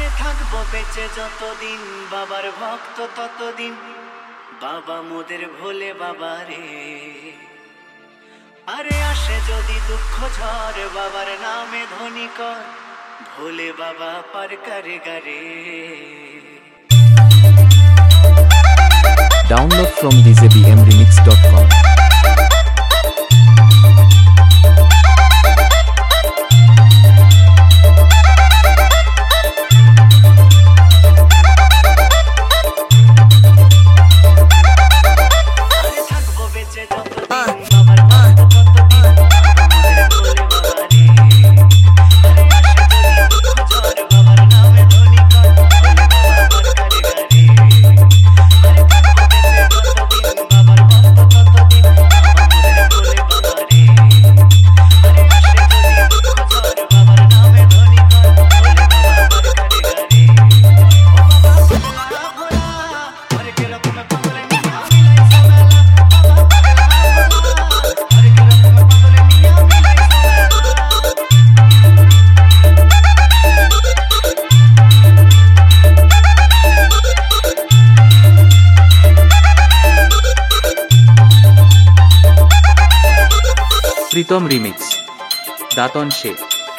থাকবো বেঁচে যতদিন বাবার ভক্ত ততদিন বাবা মোদের ভোলে বাবা রে। আরে আসে যদি দুঃখ ঝড় বাবার নামে ধ্বনি কর ভোলে বাবা পার করে গারে। Download from djbmremix.com. Pritam remix Datan Sheikh.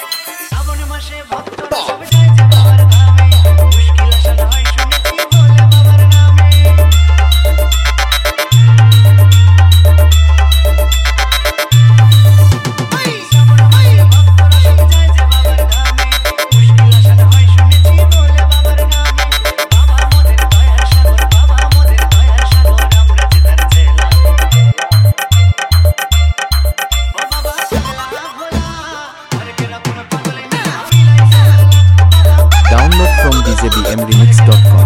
djbmremix.com.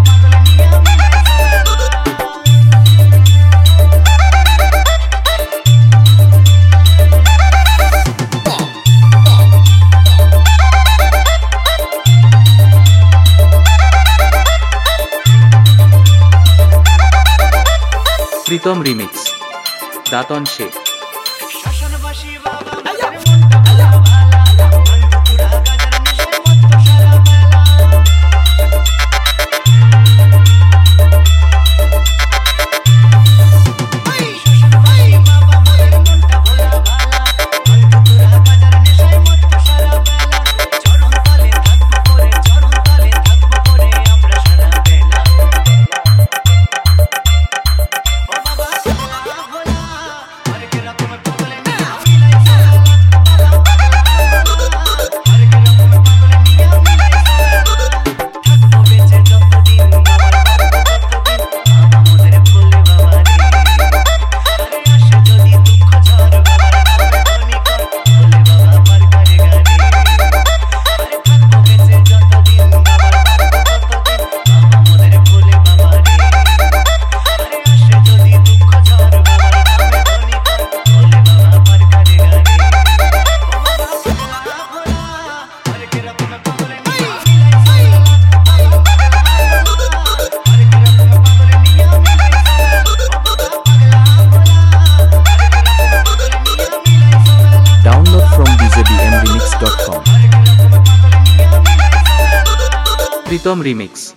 Pritam remix Datan Sheikh. Pritam remix.